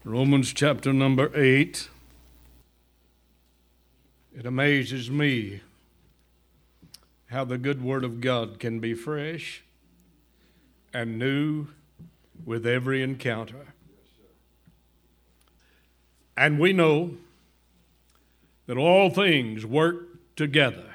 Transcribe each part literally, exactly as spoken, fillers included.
Romans chapter number eight. It amazes me how the good word of God can be fresh and new with every encounter. And we know that all things work together.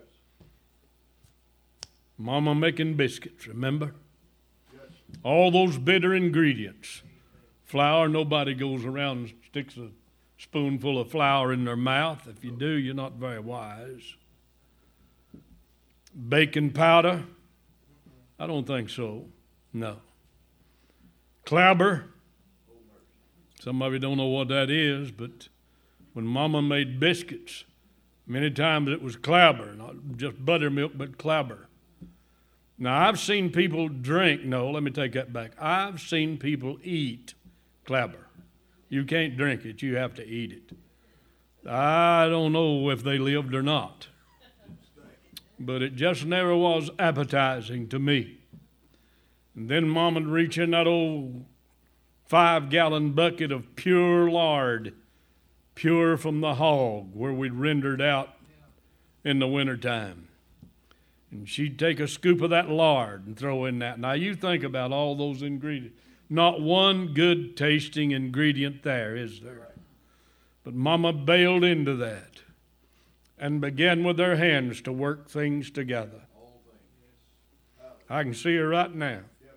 Mama making biscuits, remember? All those bitter ingredients. Flour, nobody goes around and sticks a spoonful of flour in their mouth. If you do, you're not very wise. Baking powder? I don't think so. No. Clabber? Some of you don't know what that is, but when Mama made biscuits, many times it was clabber, not just buttermilk, but clabber. Now, I've seen people drink, no, let me take that back. I've seen people eat clabber. You can't drink it, you have to eat it. I don't know if they lived or not, but it just never was appetizing to me. And then Mom would reach in that old five-gallon bucket of pure lard, pure from the hog, where we'd rendered out in the wintertime. And she'd take a scoop of that lard and throw in that. Now, you think about all those ingredients. Not one good tasting ingredient there, is there? But Mama bailed into that and began with her hands to work things together. I can see her right now.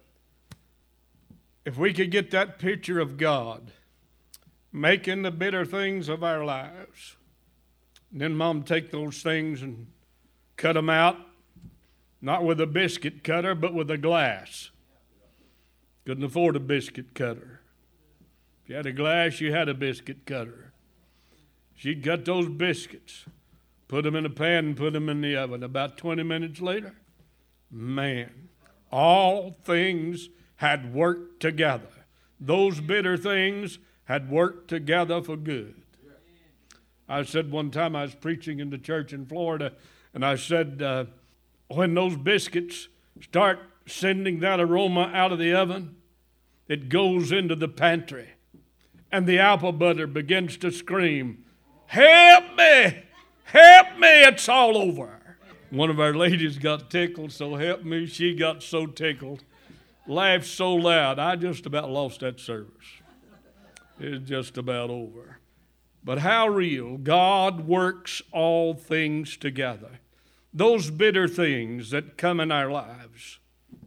If we could get that picture of God making the bitter things of our lives, and then Mom take those things and cut them out, not with a biscuit cutter, but with a glass. Couldn't afford a biscuit cutter. If you had a glass, you had a biscuit cutter. She'd cut those biscuits, put them in a pan and put them in the oven. About twenty minutes later, man, all things had worked together. Those bitter things had worked together for good. I said one time I was preaching in the church in Florida, and I said, uh, when those biscuits start sending that aroma out of the oven, it goes into the pantry, and the apple butter begins to scream, "Help me! Help me! It's all over." One of our ladies got tickled, so help me, she got so tickled, laughed so loud, I just about lost that service. It's just about over. But how real, God works all things together. Those bitter things that come in our lives,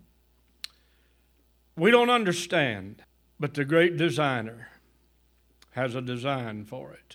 we don't understand, but the great designer has a design for it.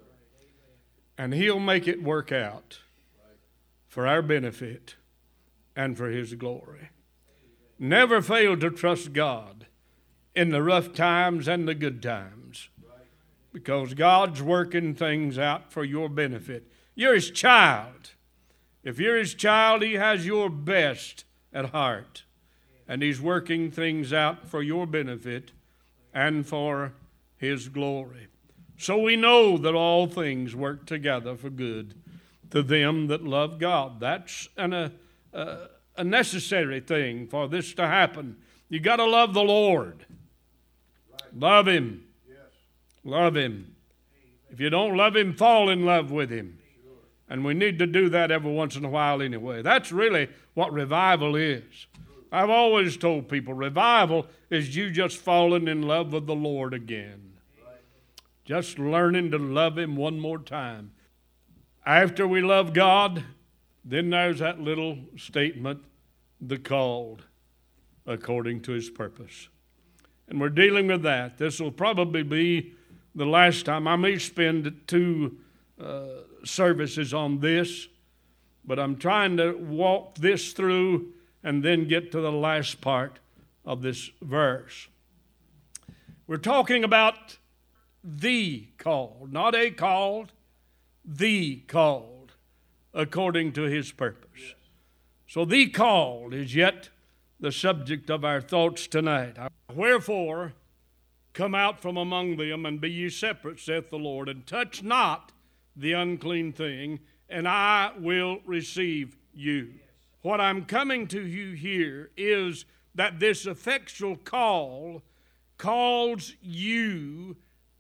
And He'll make it work out for our benefit and for His glory. Never fail to trust God in the rough times and the good times, because God's working things out for your benefit. You're His child. If you're His child, He has your best at heart. And He's working things out for your benefit and for His glory. So we know that all things work together for good to them that love God. That's an, a, a, a necessary thing for this to happen. You got to love the Lord. Love Him. Love Him. If you don't love Him, fall in love with Him. And we need to do that every once in a while anyway. That's really what revival is. I've always told people, revival is you just falling in love with the Lord again. Just learning to love Him one more time. After we love God, then there's that little statement, the called according to His purpose. And we're dealing with that. This will probably be the last time. I may spend two uh, services on this, but I'm trying to walk this through and then get to the last part of this verse. We're talking about the called, not a called, the called, according to His purpose. So the called is yet the subject of our thoughts tonight. Wherefore, come out from among them, and be ye separate, saith the Lord, and touch not the unclean thing, and I will receive you. What I'm coming to you here is that this effectual call calls you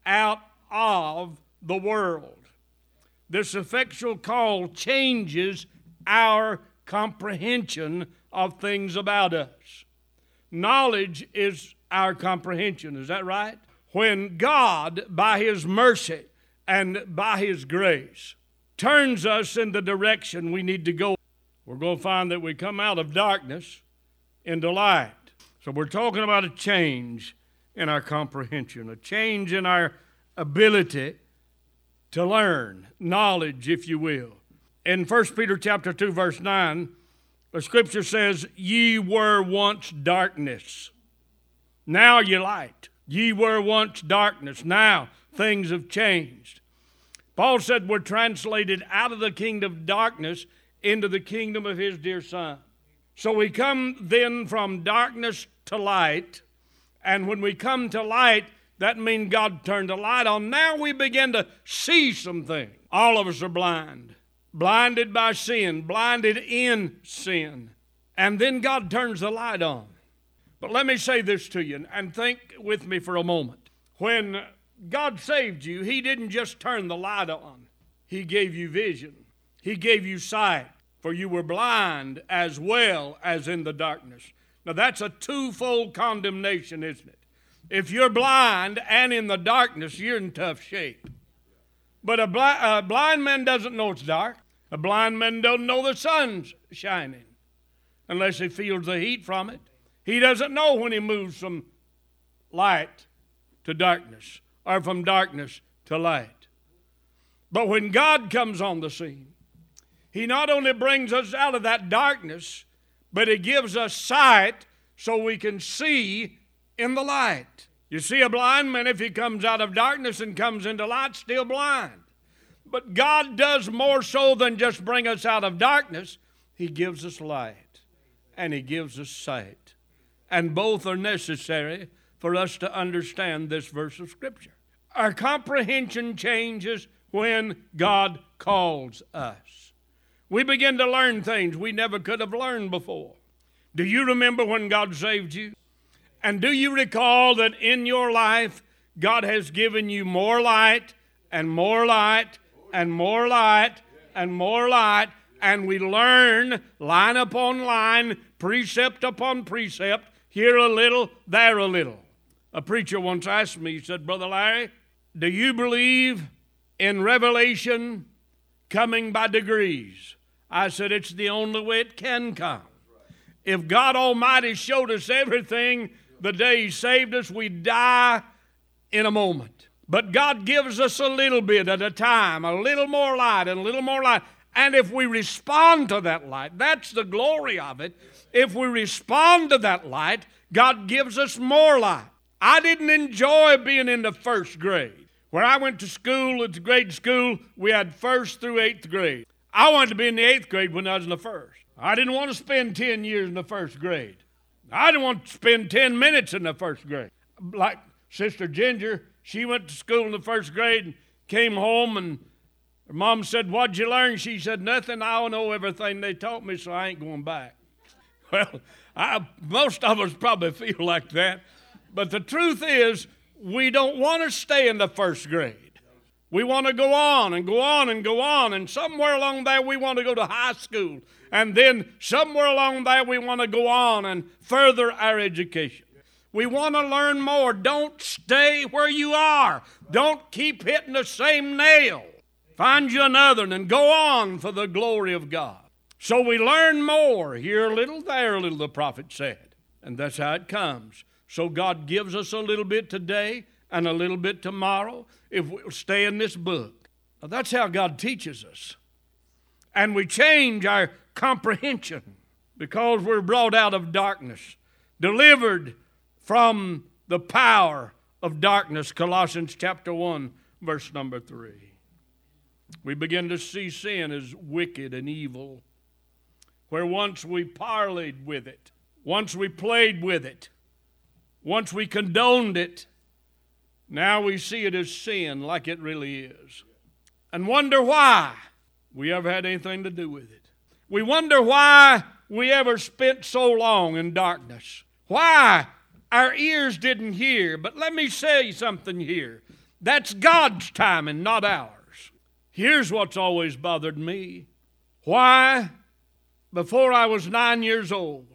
out of the world. This effectual call changes our comprehension of things about us. Knowledge is our comprehension. Is that right? When God, by His mercy and by His grace, turns us in the direction we need to go, we're going to find that we come out of darkness into light. So we're talking about a change in our comprehension, a change in our ability to learn, knowledge, if you will. In First Peter chapter two, verse nine, the Scripture says, "Ye were once darkness, now ye light. Ye were once darkness, now things have changed." Paul said we're translated out of the kingdom of darkness into the kingdom of His dear Son. So we come then from darkness to light, and when we come to light, that means God turned the light on. Now we begin to see some things. All of us are blind, blinded by sin, blinded in sin. And then God turns the light on. But let me say this to you, and think with me for a moment. When God saved you, He didn't just turn the light on. He gave you vision. He gave you sight, for you were blind as well as in the darkness. Now that's a twofold condemnation, isn't it? If you're blind and in the darkness, you're in tough shape. But a, bli- a blind man doesn't know it's dark. A blind man doesn't know the sun's shining unless he feels the heat from it. He doesn't know when he moves from light to darkness or from darkness to light. But when God comes on the scene, He not only brings us out of that darkness, but He gives us sight so we can see in the light. You see, a blind man, if he comes out of darkness and comes into light, still blind. But God does more so than just bring us out of darkness. He gives us light and He gives us sight. And both are necessary for us to understand this verse of Scripture. Our comprehension changes when God calls us. We begin to learn things we never could have learned before. Do you remember when God saved you? And do you recall that in your life, God has given you more light and more light and more light and more light, and we learn line upon line, precept upon precept, here a little, there a little. A preacher once asked me, he said, "Brother Larry, do you believe in revelation coming by degrees?" I said, "It's the only way it can come. If God Almighty showed us everything the day He saved us, we'd die in a moment. But God gives us a little bit at a time, a little more light and a little more light. And if we respond to that light, that's the glory of it. If we respond to that light, God gives us more light. I didn't enjoy being in the first grade. Where I went to school, at the grade school, we had first through eighth grade. I wanted to be in the eighth grade when I was in the first. I didn't want to spend ten years in the first grade. I didn't want to spend ten minutes in the first grade. Like Sister Ginger, she went to school in the first grade and came home, and her mom said, "What'd you learn?" She said, "Nothing. I know everything they taught me, so I ain't going back." Well, I, most of us probably feel like that. But the truth is, we don't want to stay in the first grade. We want to go on and go on and go on, and somewhere along there we want to go to high school. And then somewhere along there we want to go on and further our education. We want to learn more. Don't stay where you are. Don't keep hitting the same nail. Find you another one and go on for the glory of God. So we learn more. Here a little, there a little, the prophet said. And that's how it comes. So God gives us a little bit today and a little bit tomorrow if we'll stay in this book. Now, that's how God teaches us. And we change our comprehension because we're brought out of darkness, delivered from the power of darkness. Colossians chapter one, verse number three. We begin to see sin as wicked and evil, where once we parlayed with it, once we played with it, once we condoned it, now we see it as sin like it really is. And wonder why we ever had anything to do with it. We wonder why we ever spent so long in darkness. Why our ears didn't hear. But let me say something here. That's God's timing, not ours. Here's what's always bothered me. Why, before I was nine years old,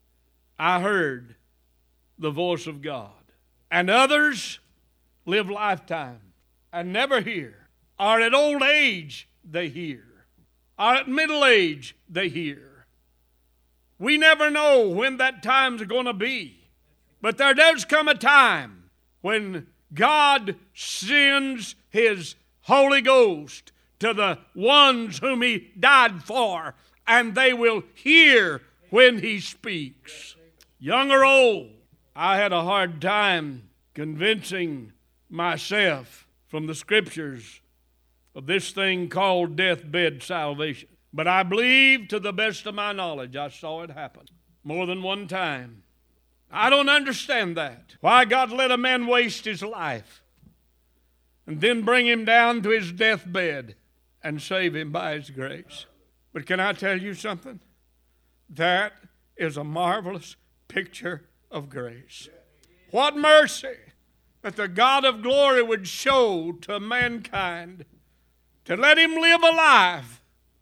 I heard the voice of God. And others live lifetime and never hear. Or at old age, they hear. Or at middle age, they hear. We never know when that time's going to be. But there does come a time when God sends His Holy Ghost to the ones whom He died for, and they will hear when He speaks. Young or old, I had a hard time convincing myself from the Scriptures of this thing called deathbed salvation. But I believe, to the best of my knowledge, I saw it happen more than one time. I don't understand that. Why God let a man waste his life and then bring him down to his deathbed and save him by His grace. But can I tell you something? That is a marvelous picture of grace. What mercy that the God of glory would show to mankind to let him live a life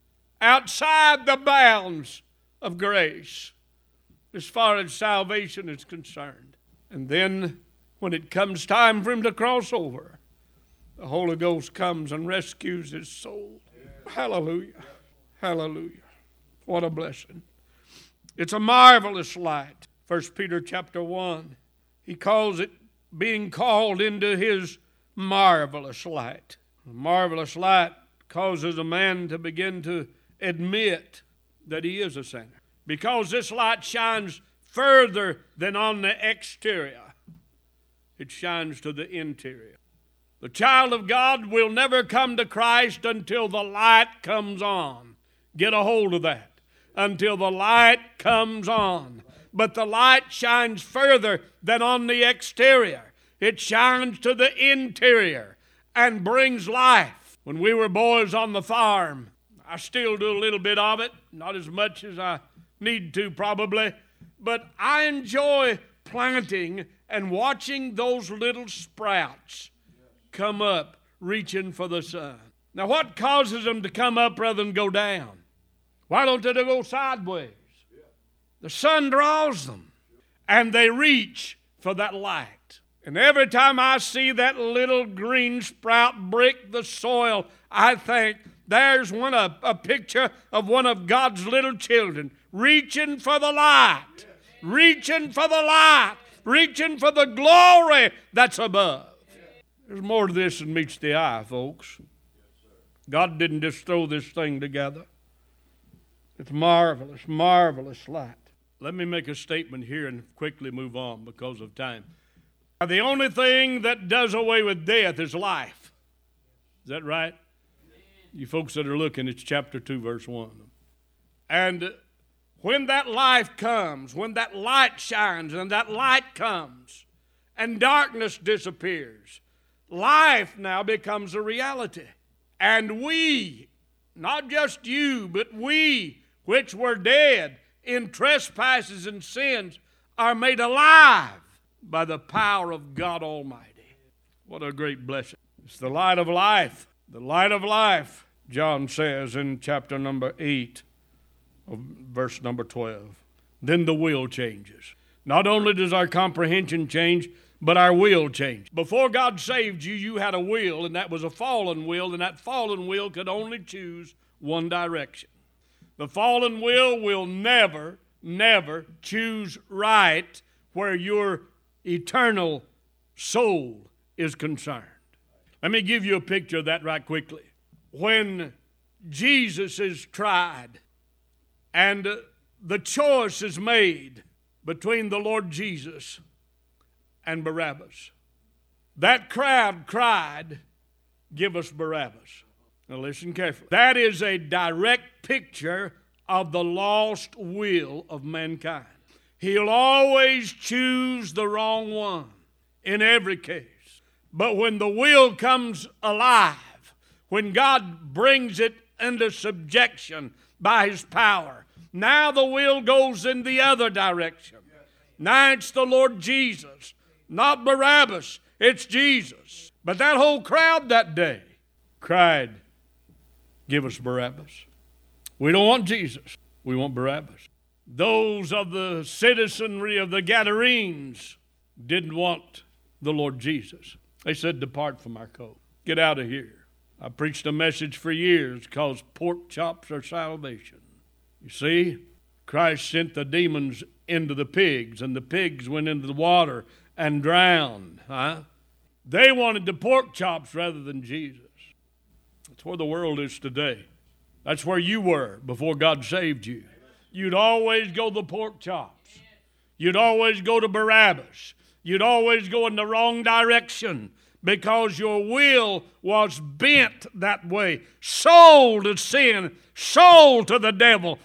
outside the bounds of grace as far as salvation is concerned. And then when it comes time for him to cross over, the Holy Ghost comes and rescues his soul. Hallelujah. Hallelujah. What a blessing. It's a marvelous light. First Peter chapter one, he calls it being called into His marvelous light. A marvelous light causes a man to begin to admit that he is a sinner. Because this light shines further than on the exterior, it shines to the interior. The child of God will never come to Christ until the light comes on. Get a hold of that. Until the light comes on. But the light shines further than on the exterior. It shines to the interior and brings life. When we were boys on the farm, I still do a little bit of it, not as much as I need to probably, but I enjoy planting and watching those little sprouts come up reaching for the sun. Now what causes them to come up rather than go down? Why don't they go sideways? The sun draws them and they reach for that light. And every time I see that little green sprout break the soil, I think there's one a, a picture of one of God's little children reaching for the light, reaching for the light, reaching for the glory that's above. There's more to this than meets the eye, folks. God didn't just throw this thing together. It's marvelous, marvelous light. Let me make a statement here and quickly move on because of time. Now, the only thing that does away with death is life. Is that right? You folks that are looking, it's chapter two, verse one. And when that life comes, when that light shines and that light comes and darkness disappears, life now becomes a reality. And we, not just you, but we, which were dead in trespasses and sins, are made alive by the power of God Almighty. What a great blessing. It's the light of life. The light of life, John says in chapter number eight, of verse number twelve. Then the will changes. Not only does our comprehension change, but our will change. Before God saved you, you had a will, and that was a fallen will, and that fallen will could only choose one direction. The fallen will will never, never choose right where your eternal soul is concerned. Let me give you a picture of that right quickly. When Jesus is tried and the choice is made between the Lord Jesus and Barabbas, that crowd cried, "Give us Barabbas." Now listen carefully. That is a direct picture of the lost will of mankind. He'll always choose the wrong one in every case. But when the will comes alive, when God brings it into subjection by His power, now the will goes in the other direction. Now it's the Lord Jesus, not Barabbas, it's Jesus. But that whole crowd that day cried, give us Barabbas. We don't want Jesus. We want Barabbas. Those of the citizenry of the Gadarenes didn't want the Lord Jesus. They said, depart from our coast. Get out of here. I preached a message for years called pork chops are salvation. You see, Christ sent the demons into the pigs, and the pigs went into the water and drowned. Huh? They wanted the pork chops rather than Jesus. That's where the world is today. That's where you were before God saved you. You'd always go the pork chops. You'd always go to Barabbas. You'd always go in the wrong direction because your will was bent that way. Sold to sin, sold to the devil,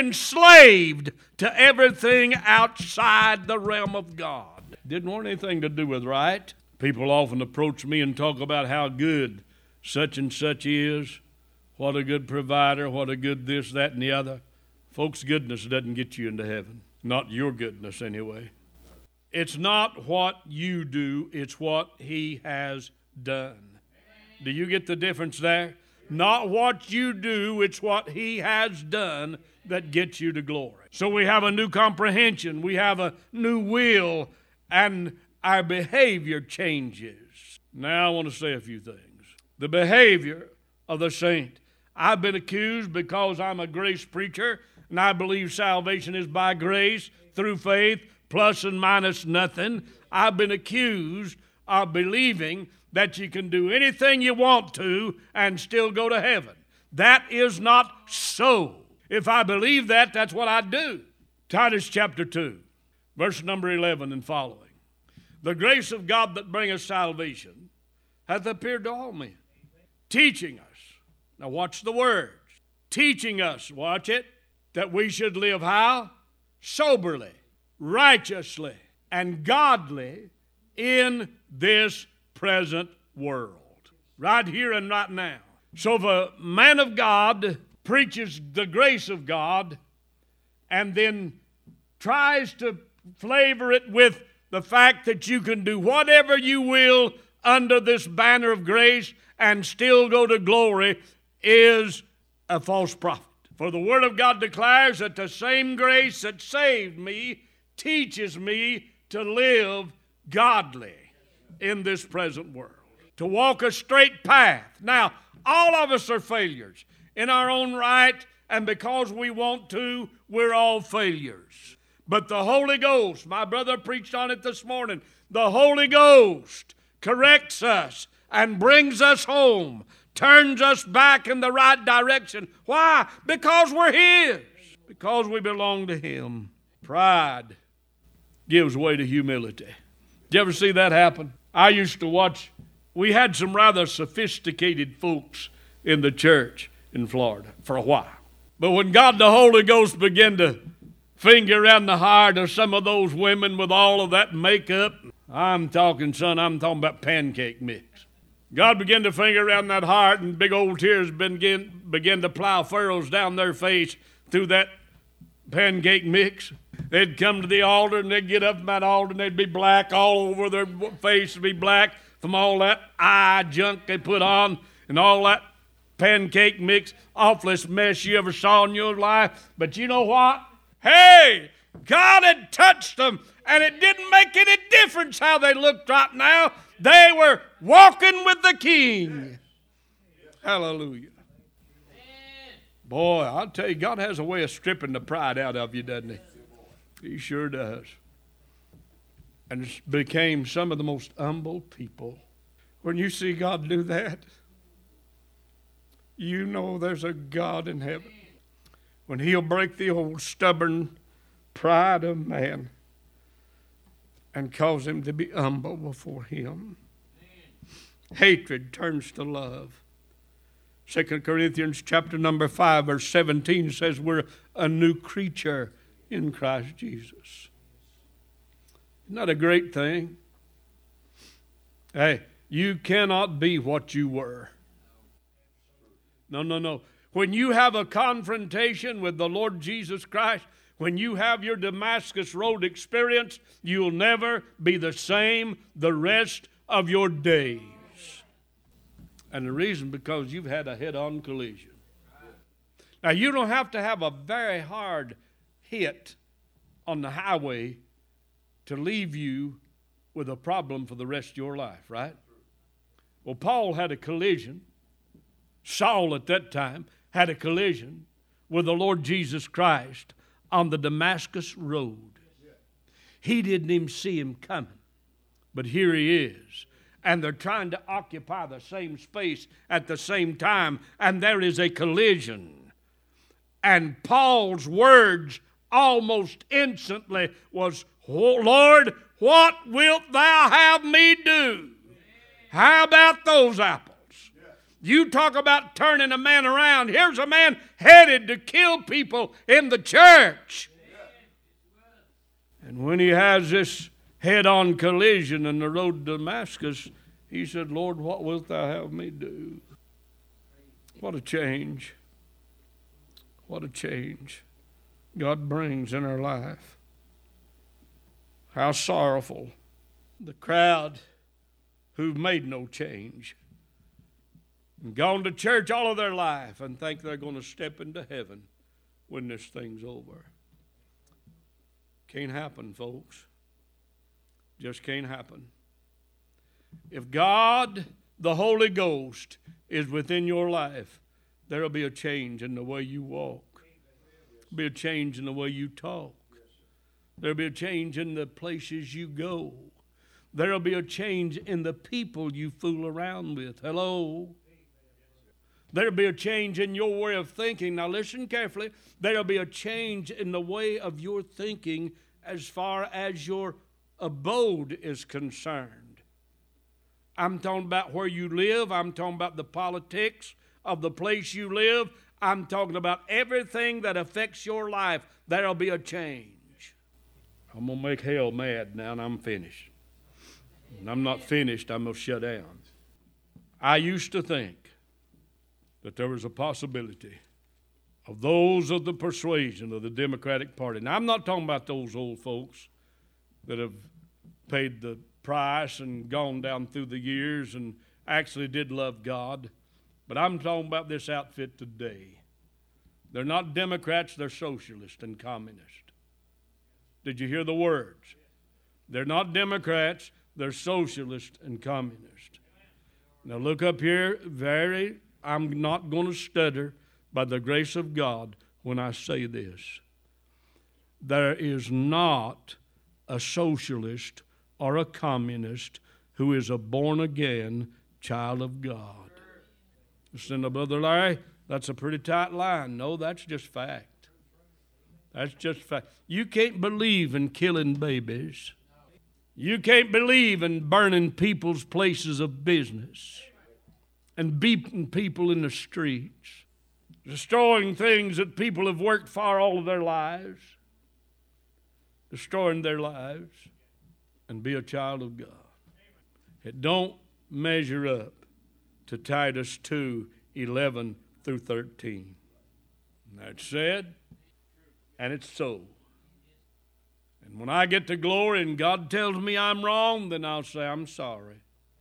enslaved to everything outside the realm of God. Didn't want anything to do with right. People often approach me and talk about how good such and such is. What a good provider, what a good this, that, and the other. Folks, goodness doesn't get you into heaven. Not your goodness, anyway. It's not what you do, it's what He has done. Do you get the difference there? Not what you do, it's what He has done that gets you to glory. So we have a new comprehension, we have a new will, and our behavior changes. Now I want to say a few things. The behavior of the saint. I've been accused because I'm a grace preacher, and I believe salvation is by grace, through faith, plus and minus nothing. I've been accused of believing that you can do anything you want to and still go to heaven. That is not so. If I believe that, that's what I do. Titus chapter two, verse number eleven and following. The grace of God that bringeth salvation hath appeared to all men, teaching us. Now watch the words. Teaching us, watch it, that we should live how? Soberly, righteously, and godly in this present world. Right here and right now. So if a man of God preaches the grace of God and then tries to flavor it with the fact that you can do whatever you will under this banner of grace and still go to glory, is a false prophet. For the Word of God declares that the same grace that saved me teaches me to live godly in this present world, to walk a straight path. Now, all of us are failures in our own right, and because we want to, we're all failures. But the Holy Ghost, my brother preached on it this morning, the Holy Ghost corrects us and brings us home, turns us back in the right direction. Why? Because we're His. Because we belong to Him. Pride gives way to humility. Did you ever see that happen? I used to watch, we had some rather sophisticated folks in the church in Florida for a while. But when God the Holy Ghost began to finger around the heart of some of those women with all of that makeup, I'm talking, son, I'm talking about pancake mix. God began to finger around that heart, and big old tears began, began to plow furrows down their face through that pancake mix. They'd come to the altar, and they'd get up from that altar, and they'd be black all over their face, would be black from all that eye junk they put on, and all that pancake mix, awfulest mess you ever saw in your life. But you know what? Hey, God had touched them, and it didn't make any difference how they looked right now. They were walking with the King. Hallelujah. Boy, I'll tell you, God has a way of stripping the pride out of you, doesn't He? He sure does. And it became some of the most humble people. When you see God do that, you know there's a God in heaven. When He'll break the old stubborn pride of man and cause him to be humble before Him. Hatred turns to love. Second Corinthians chapter number five, verse seventeen says we're a new creature in Christ Jesus. Isn't that a great thing? Hey, you cannot be what you were. No, no, no. When you have a confrontation with the Lord Jesus Christ, when you have your Damascus Road experience, you'll never be the same the rest of your days. And the reason, because you've had a head-on collision. Now, you don't have to have a very hard hit on the highway to leave you with a problem for the rest of your life, right? Well, Paul had a collision. Saul at that time had a collision with the Lord Jesus Christ on the Damascus road. He didn't even see him coming, but here he is. And they're trying to occupy the same space at the same time, and there is a collision. And Paul's words almost instantly was, Lord, what wilt thou have me do? How about those apples? You talk about turning a man around. Here's a man headed to kill people in the church. And when he has this head-on collision in the road to Damascus, he said, Lord, what wilt thou have me do? What a change. What a change God brings in our life. How sorrowful the crowd who've made no change and gone to church all of their life and think they're going to step into heaven when this thing's over. Can't happen, folks. Just can't happen. If God, the Holy Ghost, is within your life, there will be a change in the way you walk. There will be a change in the way you talk. There will be a change in the places you go. There will be a change in the people you fool around with. Hello? There will be a change in your way of thinking. Now listen carefully. There will be a change in the way of your thinking as far as your abode is concerned. I'm talking about where you live. I'm talking about the politics of the place you live. I'm talking about everything that affects your life. There will be a change. I'm going to make hell mad now, and I'm finished. And I'm not finished. I'm going to shut down. I used to think that there was a possibility of those of the persuasion of the Democratic Party. Now, I'm not talking about those old folks that have paid the price and gone down through the years and actually did love God. But I'm talking about this outfit today. They're not Democrats, they're socialists and communists. Did you hear the words? They're not Democrats, they're socialists and communists. Now look up here, very, I'm not going to stutter by the grace of God when I say this. There is not a socialist or a communist who is a born-again child of God. Listen to Brother Larry, that's a pretty tight line. No, that's just fact. That's just fact. You can't believe in killing babies. You can't believe in burning people's places of business and beating people in the streets, destroying things that people have worked for all of their lives, destroying their lives, and be a child of God. It don't measure up to Titus two, eleven through thirteen. And that's said, and it's so. And when I get to glory and God tells me I'm wrong, then I'll say, I'm sorry.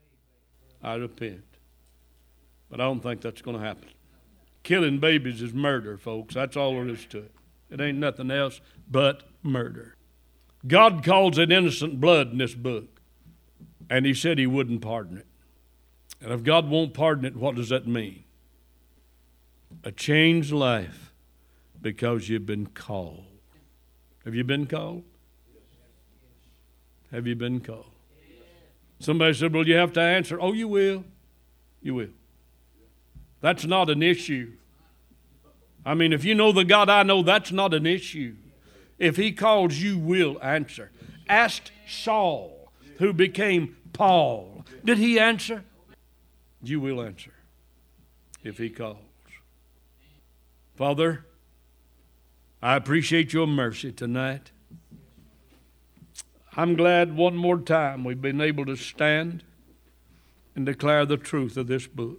I repent. But I don't think that's going to happen. Killing babies is murder, folks. That's all there is to it. It ain't nothing else but murder. God calls it innocent blood in this book. And he said he wouldn't pardon it. And if God won't pardon it, what does that mean? A changed life because you've been called. Have you been called? Have you been called? Somebody said, well, you have to answer. Oh, you will. You will. That's not an issue. I mean, if you know the God I know, that's not an issue. If he calls, you will answer. Asked Saul, who became Paul. Did he answer? You will answer if he calls. Father, I appreciate your mercy tonight. I'm glad one more time we've been able to stand and declare the truth of this book.